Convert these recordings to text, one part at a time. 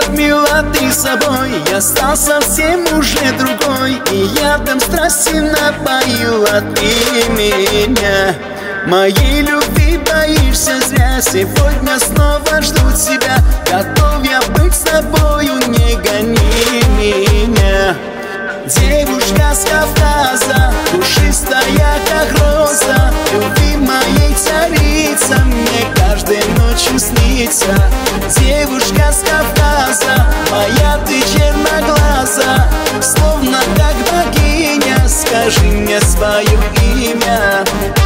затмила ты собой. Я стал совсем уже другой, и ядом страсти напоила ты меня. Моей любви боишься зря, сегодня снова жду тебя. Готов я быть с тобою, не гони меня. Девушка с Кавказа, пушистая как роза, любви моей царица, мне каждой ночью снится. Девушка с Кавказа, моя ты черноглаза, словно как богиня, скажи мне свое имя.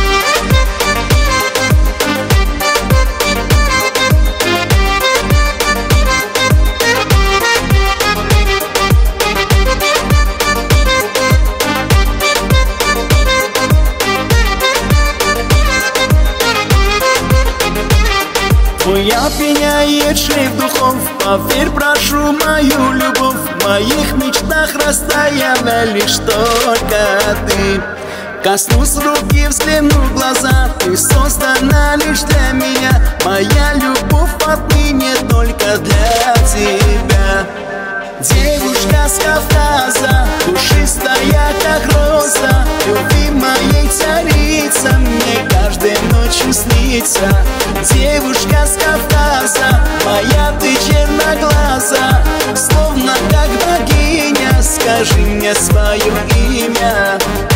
Твоя опьяняет шлейф духов, поверь, прошу мою любовь. В моих мечтах растаяла лишь только ты. Коснусь руки, взгляну в глаза, ты создана лишь для меня. Моя любовь отныне только для тебя. Девушка с Кавказа, пушистая как роза, любви моей царица, мне каждой ночью снится. Девушка с Кавказа, моя ты черноглаза, словно как богиня, скажи мне свое имя.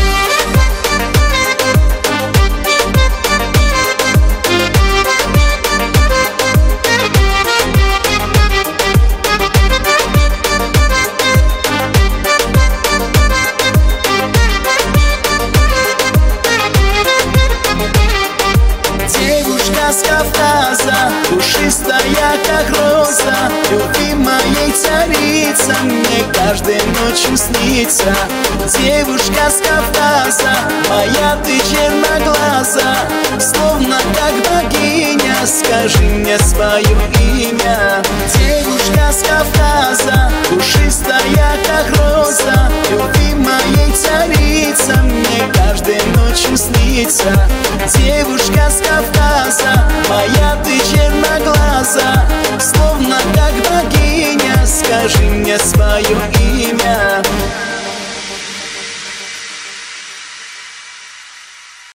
С Кавказа, пушистая как роза, любви моей царица, мне каждой ночью снится. Девушка с Кавказа, моя ты черноглаза, словно как богиня, скажи мне свое имя. Девушка с Кавказа, пушистая как роза, любви моей царица, мне каждой ночью снится. Девушка с Кавказа, моя ты черноглаза, словно как богиня, скажи мне свое имя.